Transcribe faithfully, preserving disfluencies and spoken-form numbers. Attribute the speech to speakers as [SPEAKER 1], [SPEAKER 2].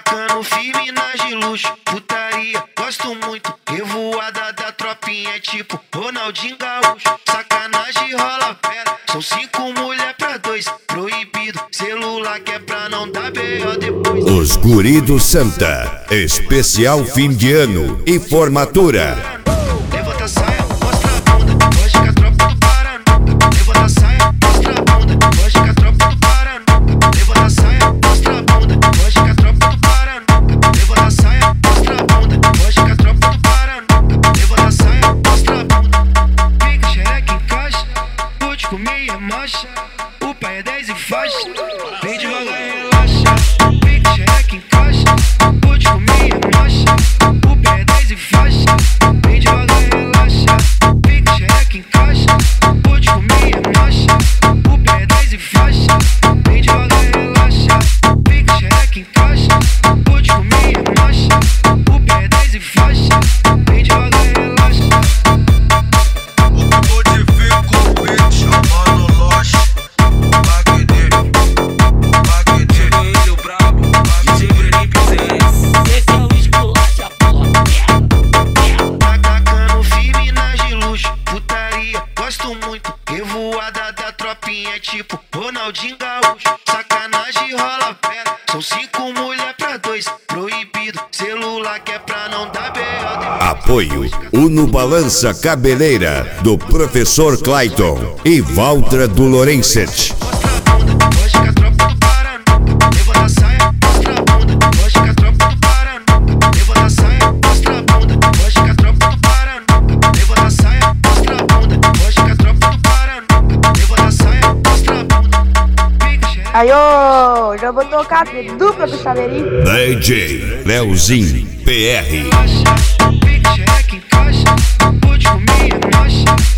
[SPEAKER 1] Tacando firme nas de luxo, putaria, gosto muito. Revoada da tropinha é tipo Ronaldinho Gaúcho. Sacanagem rola pedra, são cinco mulher pra dois. Proibido, celular que é pra não dar B O depois.
[SPEAKER 2] Os Guri do Santa, especial fim de ano e formatura.
[SPEAKER 1] Levanta a saia, mostra a bunda, hoje que a tropa do Paraná. Levanta a saia, mostra a bunda, hoje que a tropa do Paraná. Levanta a saia, mostra a bunda, hoje que a tropa do Paraná. Levanta a saia, mostra a bunda, hoje que a tropa do Paraná. Levanta a saia, mostra a bunda. Fica xereca em caixa, curte comigo é marcha. O pai é dez e faixa, vem devagar e relaxa. Fica xereca em caixa, curte comigo é marcha. O pai é dez e faixa, vem devagar e relaxa. Fica xereca em caixa, curte comigo é marcha. O pai é dez e faixa, vem devagar e relaxa. Fica xereca em caixa, curte comigo é marcha. O pai é dez e faixa, vem devagar e relaxa.
[SPEAKER 3] Modifico o beat, chamando Loche.
[SPEAKER 1] Tacando firme nas de luxo, putaria, gosto muito. Revoada da tropinha é tipo Ronaldinho Gaúcho. Sacanagem rola pedra, são cinco mulher pra dois. Proibido, celular que é pra não dar B O depois.
[SPEAKER 2] Apoio Uno Balança Cabeleira, do Professor Clayton e Valtra do Lorenset.
[SPEAKER 1] Mostra a bunda, hoje que a tropa do Paraná. Levanta a saia, mostra a bunda, hoje que a tropa do Paraná. Levanta a saia, mostra a bunda, hoje que a tropa do Paraná. Levanta a saia, mostra a bunda, hoje que a tropa do Paraná. Levanta a saia, mostra a bunda. Fica xereca.
[SPEAKER 4] Aí, ô, já vou tocar a dupla do Chaveirinho.
[SPEAKER 2] D J Leozinho P R.
[SPEAKER 1] Fica xereca em caixa, curte comigo é marcha.